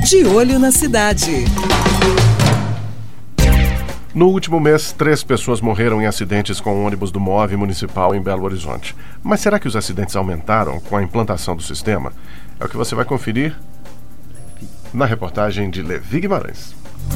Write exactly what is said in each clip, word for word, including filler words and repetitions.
De Olho na Cidade. No último mês, três pessoas morreram em acidentes com o ônibus do MOVE municipal em Belo Horizonte. Mas será que os acidentes aumentaram com a implantação do sistema? É o que você vai conferir na reportagem de Levi Guimarães.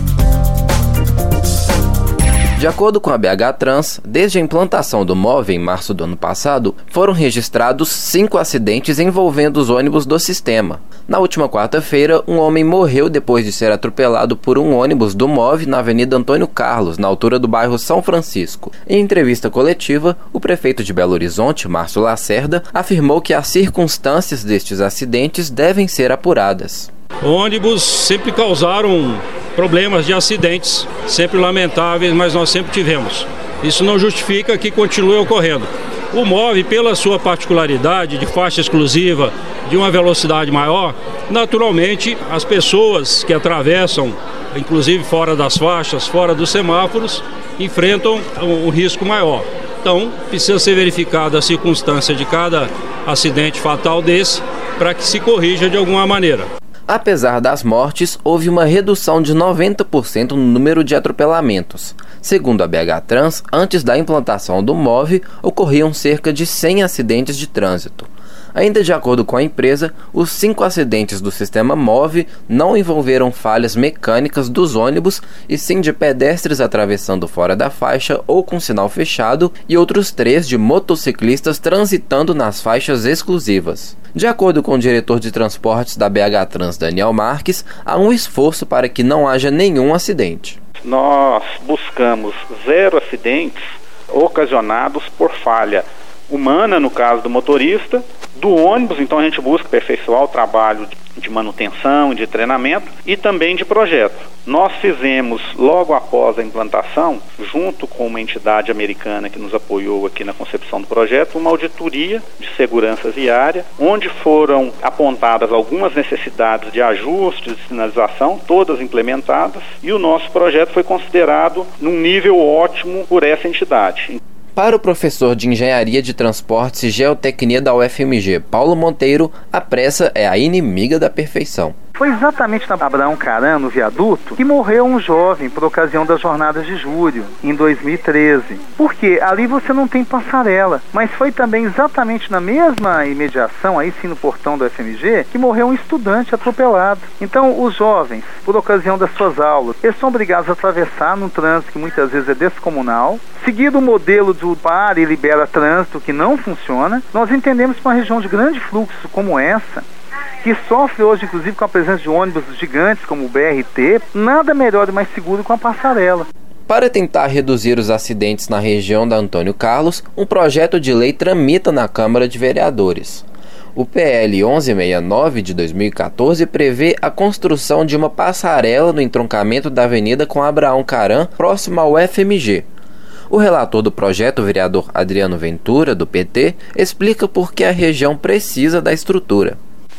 De acordo com a B H Trans, desde a implantação do MOVE em março do ano passado, foram registrados cinco acidentes envolvendo os ônibus do sistema. Na última quarta-feira, um homem morreu depois de ser atropelado por um ônibus do MOVE na Avenida Antônio Carlos, na altura do bairro São Francisco. Em entrevista coletiva, o prefeito de Belo Horizonte, Márcio Lacerda, afirmou que as circunstâncias destes acidentes devem ser apuradas. Ônibus sempre causaram problemas de acidentes, sempre lamentáveis, mas nós sempre tivemos. Isso não justifica que continue ocorrendo. O MOVE, pela sua particularidade de faixa exclusiva, de uma velocidade maior, naturalmente as pessoas que atravessam, inclusive fora das faixas, fora dos semáforos, enfrentam um risco maior. Então, precisa ser verificada a circunstância de cada acidente fatal desse para que se corrija de alguma maneira. Apesar das mortes, houve uma redução de noventa por cento no número de atropelamentos. Segundo a B H Trans, antes da implantação do MOVE, ocorriam cerca de cem acidentes de trânsito. Ainda de acordo com a empresa, os cinco acidentes do sistema MOVE não envolveram falhas mecânicas dos ônibus, e sim de pedestres atravessando fora da faixa ou com sinal fechado, e outros três de motociclistas transitando nas faixas exclusivas. De acordo com o diretor de transportes da B H Trans, Daniel Marques, há um esforço para que não haja nenhum acidente. Nós buscamos zero acidentes ocasionados por falha humana, no caso do motorista, do ônibus. Então a gente busca aperfeiçoar o trabalho de manutenção, de treinamento e também de projeto. Nós fizemos, logo após a implantação, junto com uma entidade americana que nos apoiou aqui na concepção do projeto, uma auditoria de segurança viária, onde foram apontadas algumas necessidades de ajustes de sinalização, todas implementadas, e o nosso projeto foi considerado num nível ótimo por essa entidade. Para o professor de Engenharia de Transportes e Geotecnia da U F M G, Paulo Monteiro, a pressa é a inimiga da perfeição. Foi exatamente na Abraão Caran, no viaduto, que morreu um jovem por ocasião das jornadas de julho, em dois mil e treze. Porque ali você não tem passarela, mas foi também exatamente na mesma imediação, aí sim no portão do U F M G, que morreu um estudante atropelado. Então, os jovens, por ocasião das suas aulas, eles são obrigados a atravessar num trânsito que muitas vezes é descomunal, seguido o modelo do para e libera trânsito, que não funciona. Nós entendemos que uma região de grande fluxo como essa, que sofre hoje inclusive com a presença de ônibus gigantes como o B R T, nada melhor e mais seguro com a passarela. Para tentar reduzir os acidentes na região da Antônio Carlos, um projeto de lei tramita na Câmara de Vereadores. O P L onze sessenta e nove de dois mil e quatorze prevê a construção de uma passarela no entroncamento da avenida com Abraão Caran, próximo ao U F M G. O relator do projeto, o vereador Adriano Ventura, do P T, explica por que a região precisa da estrutura.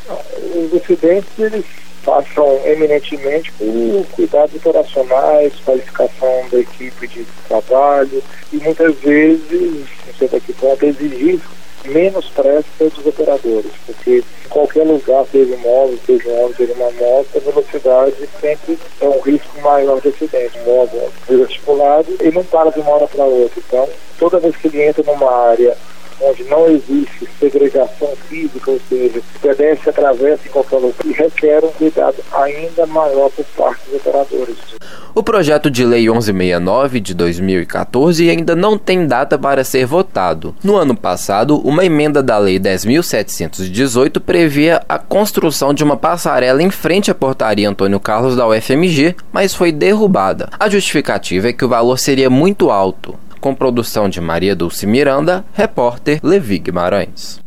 Os acidentes, eles passam eminentemente por cuidados operacionais, qualificação da equipe de trabalho e muitas vezes, não sei até que ponto, exigir menos pressa dos operadores, porque em qualquer lugar, seja um móvel, seja um ônibus, seja uma moto, a velocidade sempre é um risco maior de acidente. O móvel articulado, ele não para de uma hora para outra. Então, toda vez que ele entra numa área onde não existe segregação física, ou seja, o pedestre atravessa em qualquer lugar, e requer um cuidado ainda maior por parte dos operadores. O projeto de lei onze sessenta e nove de dois mil e quatorze ainda não tem data para ser votado. No ano passado, uma emenda da lei dez mil setecentos e dezoito previa a construção de uma passarela em frente à portaria Antônio Carlos da U F M G, mas foi derrubada. A justificativa é que o valor seria muito alto. Com produção de Maria Dulce Miranda, repórter Levi Guimarães.